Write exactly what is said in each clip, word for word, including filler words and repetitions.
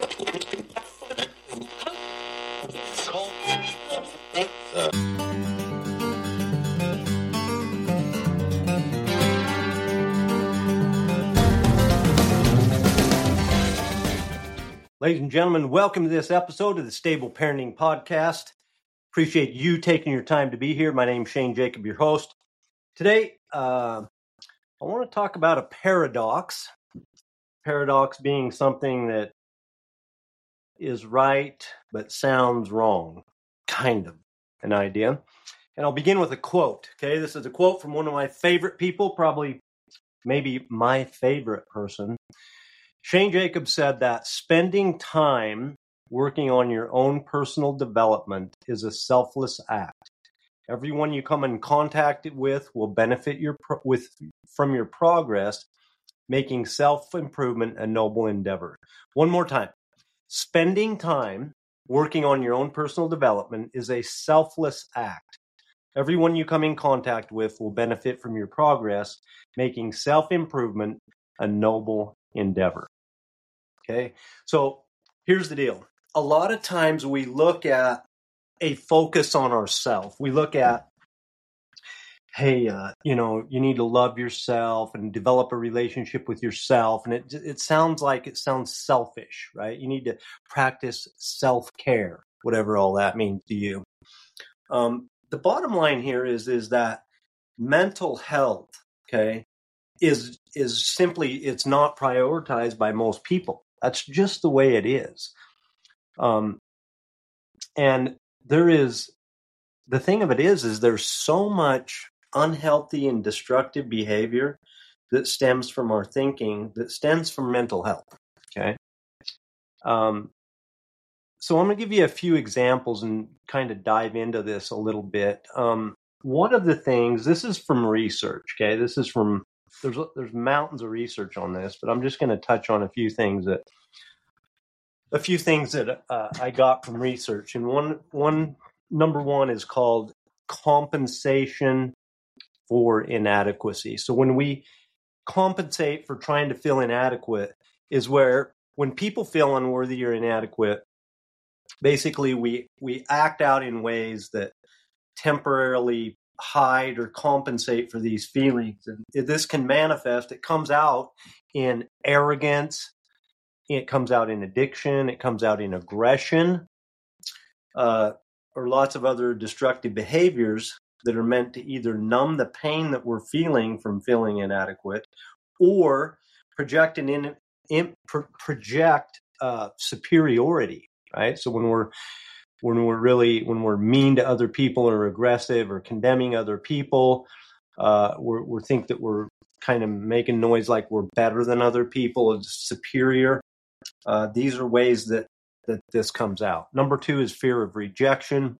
Ladies and gentlemen, welcome to this episode of the Stable Parenting Podcast. Appreciate you taking your time to be here. My name's Shane Jacob, your host. Today, uh, I want to talk about a paradox. Paradox being something that is right but sounds wrong, kind of an idea. And I'll begin with a quote. Okay, this is a quote from one of my favorite people, probably maybe my favorite person. Shane Jacobs said that spending time working on your own personal development is a selfless act. Everyone you come in contact with will benefit your pro- with from your progress, making self-improvement a noble endeavor. One more time. Spending time working on your own personal development is a selfless act. Everyone you come in contact with will benefit from your progress, making self-improvement a noble endeavor. Okay, so here's the deal. A lot of times we look at a focus on ourselves. We look at, hey, uh, you know, you need to love yourself and develop a relationship with yourself. And it it sounds like it sounds selfish, right? You need to practice self-care, whatever all that means to you. Um, the bottom line here is, is that mental health, okay, is is simply, it's not prioritized by most people. That's just the way it is. Um, and there is, the thing of it is, is there's so much unhealthy and destructive behavior that stems from our thinking, that stems from mental health. Okay. Um, so I'm going to give you a few examples and kind of dive into this a little bit. Um, one of the things, this is from research. Okay. This is from, there's, there's mountains of research on this, but I'm just going to touch on a few things that, a few things that uh, I got from research. And one, one, number one is called compensation for inadequacy. So when we compensate for trying to feel inadequate is where when people feel unworthy or inadequate, basically we, we act out in ways that temporarily hide or compensate for these feelings. And this can manifest, it comes out in arrogance, it comes out in addiction, it comes out in aggression, uh, or lots of other destructive behaviors that are meant to either numb the pain that we're feeling from feeling inadequate or project an in, in pro, project uh, superiority, right? So when we're when we're really when we're mean to other people or aggressive or condemning other people, uh, we're we think that we're kind of making noise like we're better than other people, superior. Uh, these are ways that that this comes out. Number two is fear of rejection.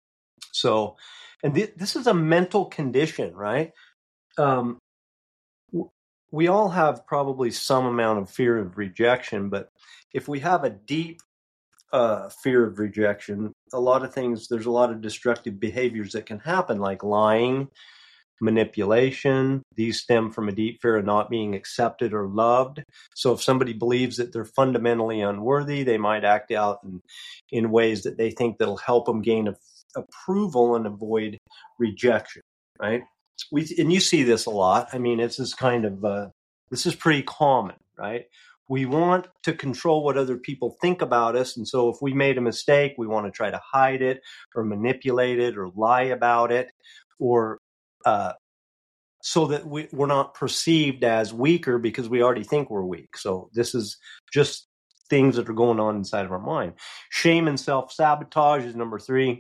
So, and th- this is a mental condition, right? Um, w- we all have probably some amount of fear of rejection, but if we have a deep uh, fear of rejection, a lot of things, there's a lot of destructive behaviors that can happen, like lying, manipulation. These stem from a deep fear of not being accepted or loved. So if somebody believes that they're fundamentally unworthy, they might act out in, in ways that they think that'll help them gain a, approval and avoid rejection, right? We and you see this a lot. I mean, it's this kind of, uh, this is pretty common, right? We want to control what other people think about us. And so if we made a mistake, we want to try to hide it or manipulate it or lie about it, or Uh, so that we, we're not perceived as weaker because we already think we're weak. So this is just things that are going on inside of our mind. Shame and self-sabotage is number three.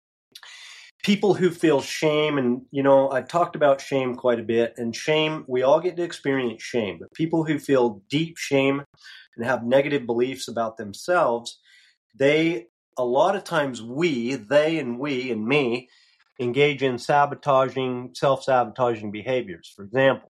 People who feel shame, and, you know, I've talked about shame quite a bit, and shame, we all get to experience shame, but people who feel deep shame and have negative beliefs about themselves, they, a lot of times we, they and we and me, engage in sabotaging, self-sabotaging behaviors. For example,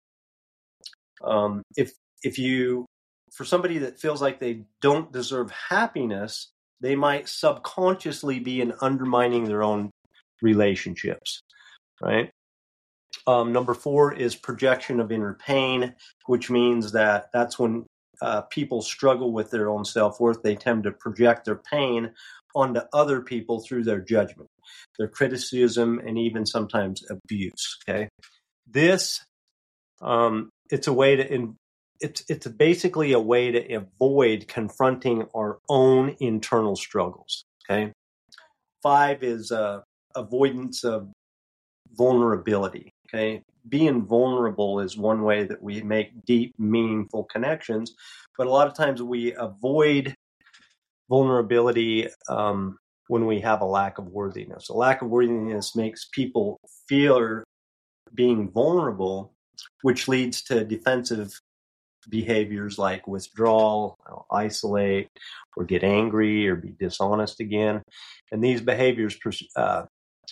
um, if if you, for somebody that feels like they don't deserve happiness, they might subconsciously be in undermining their own relationships, right? Um, number four is projection of inner pain, which means that that's when uh, people struggle with their own self-worth, they tend to project their pain onto other people through their judgment, their criticism, and even sometimes abuse. Okay, this um, it's a way to in, it's it's basically a way to avoid confronting our own internal struggles. Okay, five is uh, avoidance of vulnerability. Okay, being vulnerable is one way that we make deep, meaningful connections, but a lot of times we avoid vulnerability um, when we have a lack of worthiness. A lack of worthiness makes people fear being vulnerable, which leads to defensive behaviors like withdrawal, isolate, or get angry, or be dishonest again. And these behaviors, uh,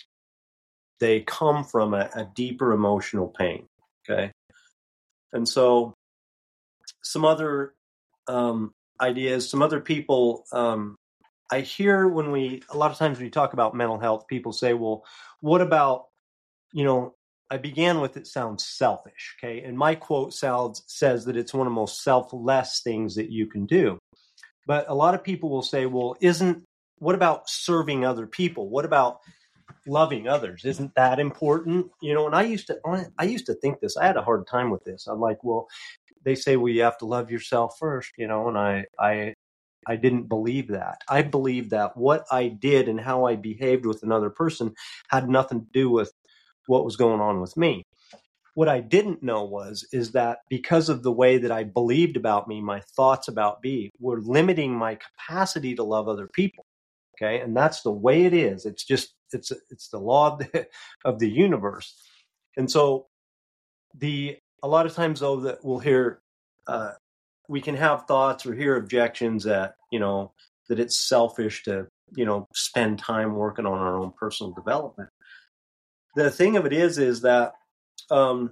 they come from a, a deeper emotional pain. Okay, and so some other um, ideas, some other people. Um, I hear when we, a lot of times when we talk about mental health, people say, well, what about, you know, I began with it sounds selfish, okay? And my quote sounds, says that it's one of the most selfless things that you can do. But a lot of people will say, well, isn't, what about serving other people? What about loving others? Isn't that important? You know, and I used to, I used to think this, I had a hard time with this. I'm like, well, they say, well, you have to love yourself first, you know, and I, I, I didn't believe that. I believed that what I did and how I behaved with another person had nothing to do with what was going on with me. What I didn't know was, is that because of the way that I believed about me, my thoughts about me were limiting my capacity to love other people. Okay. And that's the way it is. It's just, it's, it's the law of the, of the universe. And so the, a lot of times though that we'll hear, uh, we can have thoughts or hear objections that, you know, that it's selfish to, you know, spend time working on our own personal development. The thing of it is, is that, um,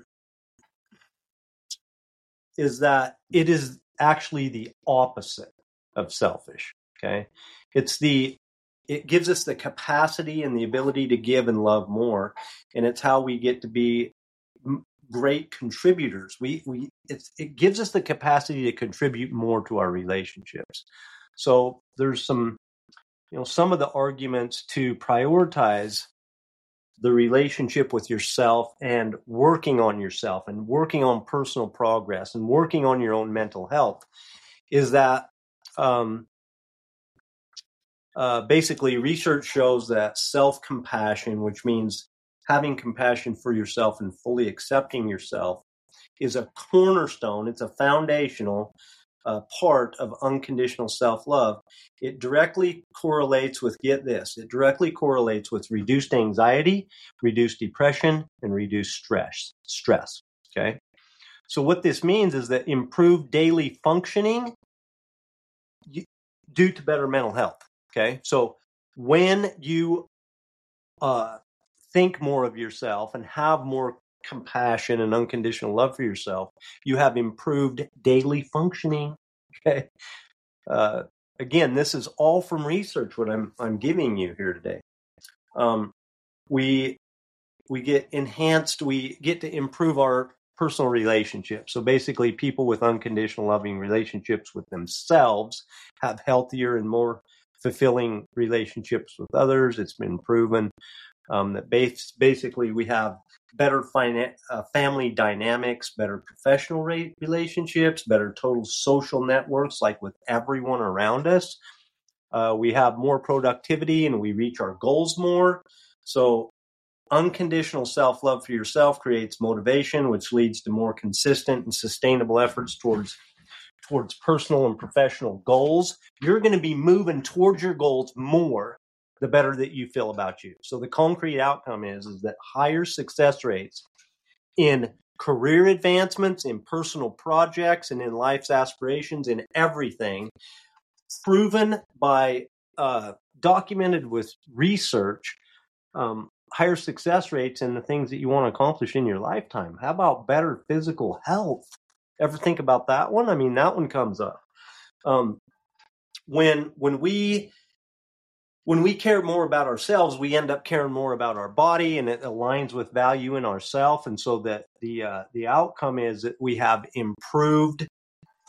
is that it is actually the opposite of selfish. Okay. It's the, it gives us the capacity and the ability to give and love more. And it's how we get to be great contributors. We, we, it's, it gives us the capacity to contribute more to our relationships. So there's some, you know, some of the arguments to prioritize the relationship with yourself and working on yourself and working on personal progress and working on your own mental health is that um, uh, basically research shows that self-compassion, which means having compassion for yourself and fully accepting yourself, is a cornerstone. It's a foundational uh, part of unconditional self-love. It directly correlates with, get this, it directly correlates with reduced anxiety, reduced depression, and reduced stress. Stress. Okay. So what this means is that improved daily functioning due to better mental health. Okay. So when you uh, think more of yourself and have more compassion and unconditional love for yourself, you have improved daily functioning. Okay. Uh, again, this is all from research, what I'm I'm giving you here today. Um, we we get enhanced, we get to improve our personal relationships. So basically, people with unconditional loving relationships with themselves have healthier and more fulfilling relationships with others. It's been proven um, that base, basically we have better fina- uh, family dynamics, better professional rate relationships, better total social networks, like with everyone around us. Uh, we have more productivity and we reach our goals more. So unconditional self-love for yourself creates motivation, which leads to more consistent and sustainable efforts towards towards personal and professional goals. You're going to be moving towards your goals more the better that you feel about you. So the concrete outcome is, is that higher success rates in career advancements, in personal projects, and in life's aspirations, in everything, proven by, uh, documented with research, um, higher success rates in the things that you want to accomplish in your lifetime. How about better physical health? Ever think about that one? I mean, that one comes up. Um, when when we when we care more about ourselves, we end up caring more about our body, and it aligns with value in ourself. And so that the uh, the outcome is that we have improved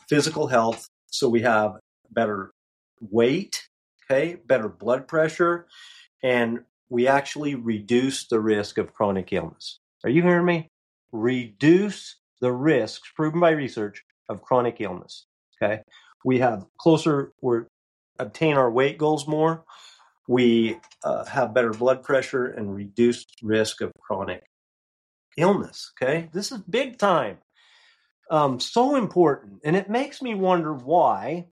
physical health. So we have better weight, okay, better blood pressure, and we actually reduce the risk of chronic illness. Are you hearing me? Reduce the risks, proven by research, of chronic illness. Okay. We have closer, we obtain our weight goals more. We uh, have better blood pressure and reduced risk of chronic illness. Okay. This is big time. Um, so important. And it makes me wonder why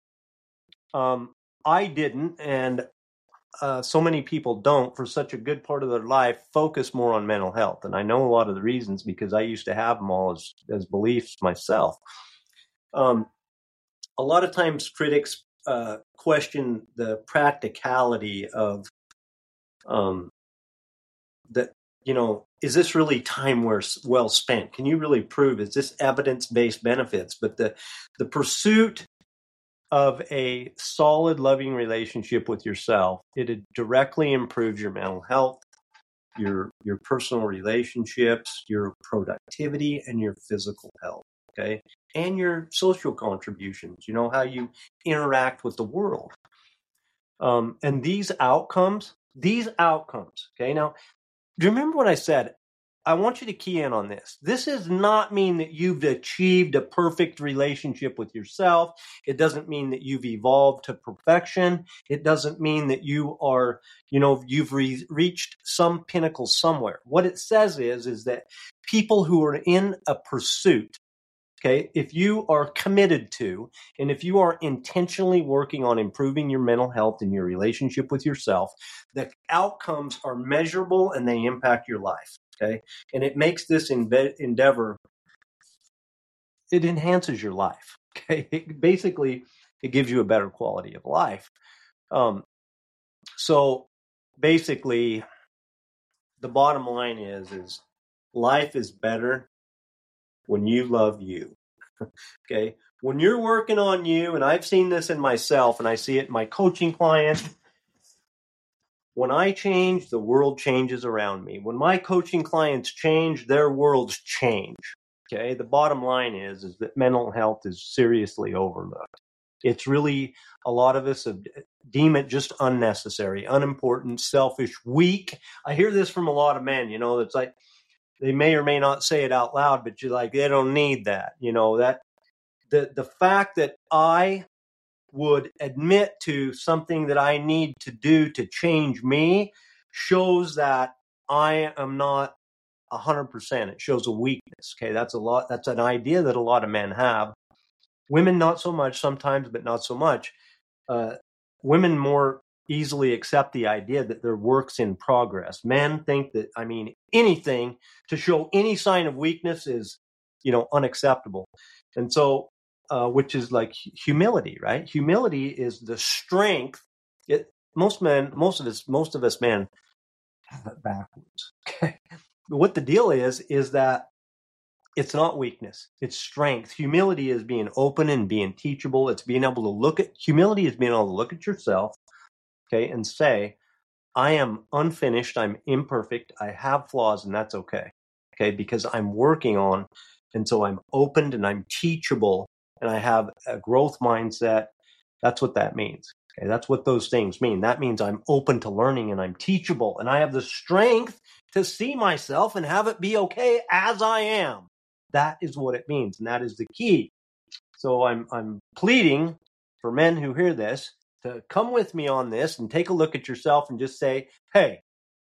um, I didn't, and uh, so many people don't, for such a good part of their life, focus more on mental health. And I know a lot of the reasons because I used to have them all as, as beliefs myself. Um, a lot of times critics uh, question the practicality of um, that, you know, is this really time well spent? Can you really prove, is this evidence-based benefits? But the the pursuit of a solid, loving relationship with yourself, it directly improves your mental health, your your personal relationships, your productivity, and your physical health, okay? And your social contributions, you know, how you interact with the world. Um, and these outcomes, these outcomes, okay? Now, do you remember what I said? I want you to key in on this. This does not mean that you've achieved a perfect relationship with yourself. It doesn't mean that you've evolved to perfection. It doesn't mean that you are, you know, you've re- reached some pinnacle somewhere. What it says is, is that people who are in a pursuit, okay, if you are committed to, and if you are intentionally working on improving your mental health and your relationship with yourself, the outcomes are measurable and they impact your life, okay? And it makes this endeavor, it enhances your life, okay? It basically, it gives you a better quality of life. Um, so basically, the bottom line is, is life is better when you love you. Okay. When you're working on you, and I've seen this in myself and I see it in my coaching clients, when I change, the world changes around me. When my coaching clients change, their worlds change. Okay. The bottom line is, is that mental health is seriously overlooked. It's really, a lot of us deem it just unnecessary, unimportant, selfish, weak. I hear this from a lot of men, you know, it's like, they may or may not say it out loud, but you're like, they don't need that. You know, that the, the fact that I would admit to something that I need to do to change me shows that I am not a hundred percent. It shows a weakness. Okay. That's a lot. That's an idea that a lot of men have. Women, not so much sometimes, but not so much. Uh, women more easily accept the idea that they're works in progress. Men think that, I mean, anything to show any sign of weakness is, you know, unacceptable. And so, uh, which is like humility, right? Humility is the strength. It, most men, most of us, most of us men have it backwards. Okay. What the deal is, is that it's not weakness. It's strength. Humility is being open and being teachable. It's being able to look at, humility is being able to look at yourself, okay, and say, I am unfinished. I'm imperfect. I have flaws, and that's okay. Okay. Because I'm working on, and so I'm opened and I'm teachable and I have a growth mindset. That's what that means. Okay. That's what those things mean. That means I'm open to learning and I'm teachable and I have the strength to see myself and have it be okay as I am. That is what it means, and that is the key. So I'm I'm pleading for men who hear this to come with me on this and take a look at yourself and just say, hey,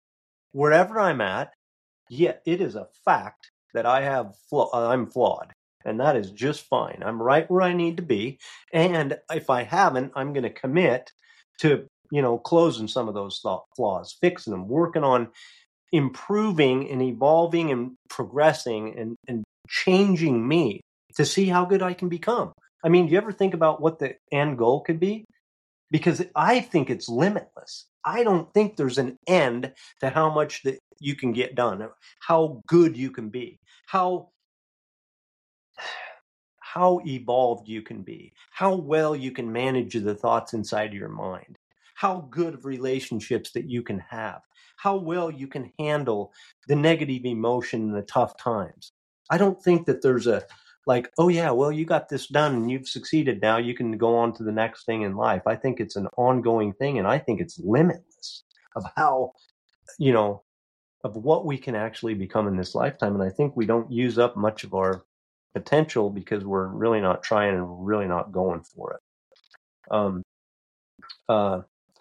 wherever I'm at, yeah, it is a fact that I have flaw- I'm flawed, and that is just fine. I'm right where I need to be, and if I haven't, I'm going to commit to, you know, closing some of those flaws, fixing them, working on improving and evolving and progressing and, and changing me to see how good I can become. I mean, do you ever think about what the end goal could be? Because I think it's limitless. I don't think there's an end to how much that you can get done, how good you can be, how how evolved you can be, how well you can manage the thoughts inside your mind, how good of relationships that you can have, how well you can handle the negative emotion and the tough times. I don't think that there's a like, oh yeah, well, you got this done and you've succeeded. Now you can go on to the next thing in life. I think it's an ongoing thing, and I think it's limitless of how, you know, of what we can actually become in this lifetime. And I think we don't use up much of our potential because we're really not trying and really not going for it. Um, uh,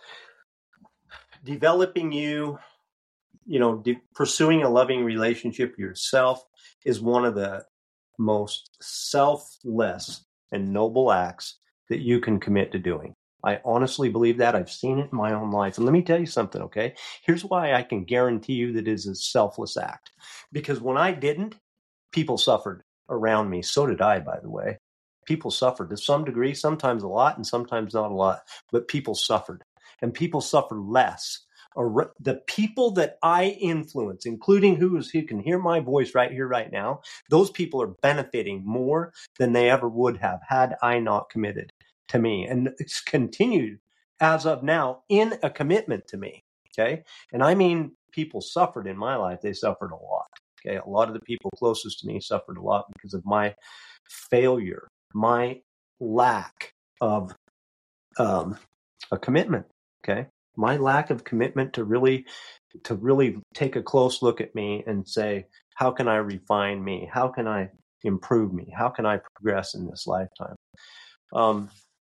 developing you, you know, de- pursuing a loving relationship yourself is one of the most selfless and noble acts that you can commit to doing. I honestly believe that. I've seen it in my own life. And let me tell you something, okay? Here's why I can guarantee you that it is a selfless act. Because when I didn't, people suffered around me. So did I, by the way. People suffered to some degree, sometimes a lot and sometimes not a lot, but people suffered. And people suffer less. Or the people that I influence, including who is who can hear my voice right here, right now, those people are benefiting more than they ever would have had I not committed to me. And it's continued as of now in a commitment to me. Okay. And I mean, people suffered in my life. They suffered a lot. Okay. A lot of the people closest to me suffered a lot because of my failure, my lack of um, a commitment. Okay. My lack of commitment to really, to really take a close look at me and say, how can I refine me? How can I improve me? How can I progress in this lifetime? Um,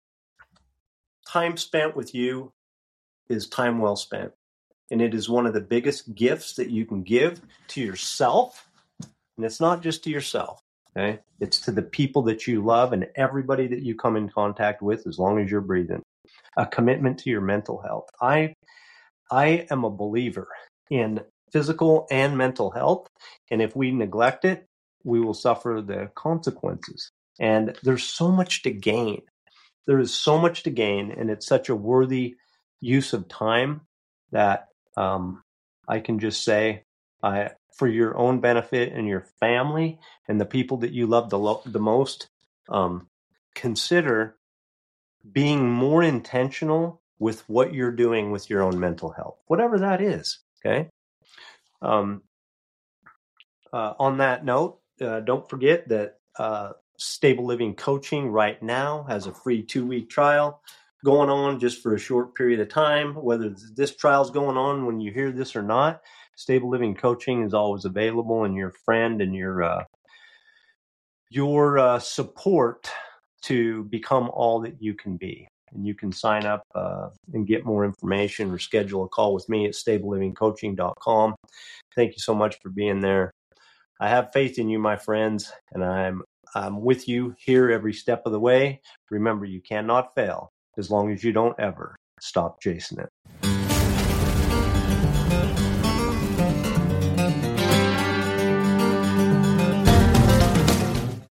time spent with you is time well spent. And it is one of the biggest gifts that you can give to yourself. And it's not just to yourself. Okay. It's to the people that you love and everybody that you come in contact with, as long as you're breathing. A commitment to your mental health. I I am a believer in physical and mental health. And if we neglect it, we will suffer the consequences. And there's so much to gain. There is so much to gain. And it's such a worthy use of time that um, I can just say, I, for your own benefit and your family and the people that you love the, lo- the most, um, consider being more intentional with what you're doing with your own mental health, whatever that is. Okay. Um, uh, on that note, uh, don't forget that uh, Stable Living Coaching right now has a free two week trial going on just for a short period of time. Whether this trial is going on when you hear this or not, Stable Living Coaching is always available, and your friend and your uh, your uh, support to become all that you can be. And you can sign up uh, and get more information or schedule a call with me at stable living coaching dot com. Thank you so much for being there. I have faith in you, my friends, and I'm I'm with you here every step of the way. Remember, you cannot fail as long as you don't ever stop chasing it.